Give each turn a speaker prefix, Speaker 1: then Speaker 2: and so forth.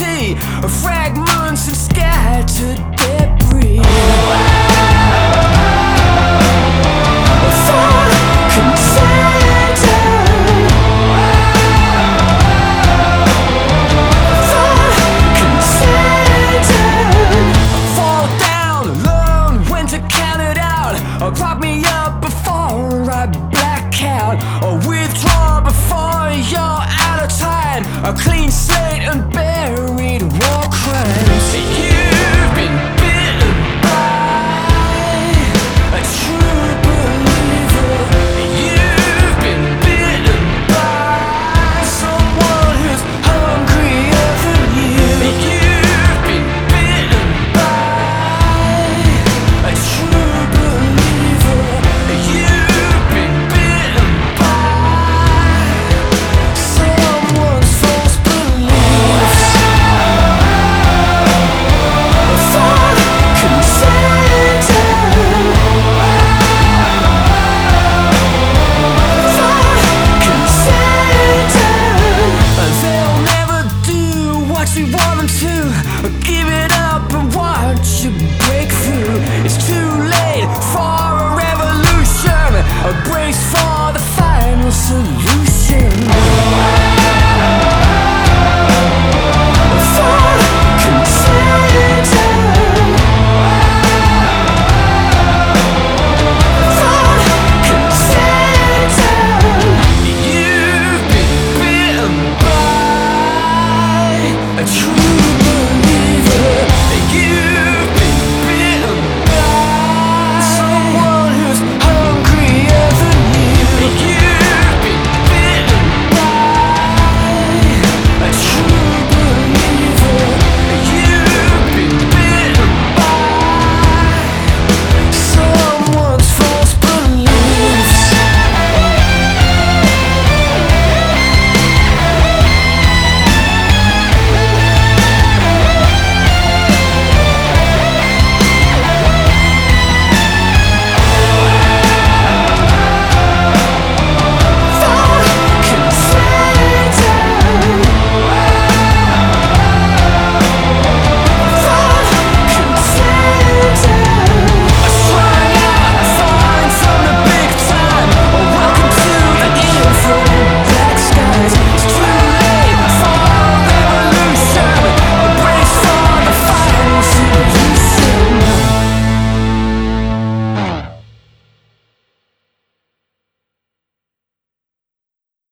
Speaker 1: reality, fragments and scattered debris. Prop me up before I black out, or withdraw before you're out of time. A clean slate and buried war crimes. You've been bitten by a true believer. You've been bitten by someone who's hungrier than you. You've been bitten by a true believer. You want them to give it up and watch you break through. It's too late for a revolution. A brace for the final solution.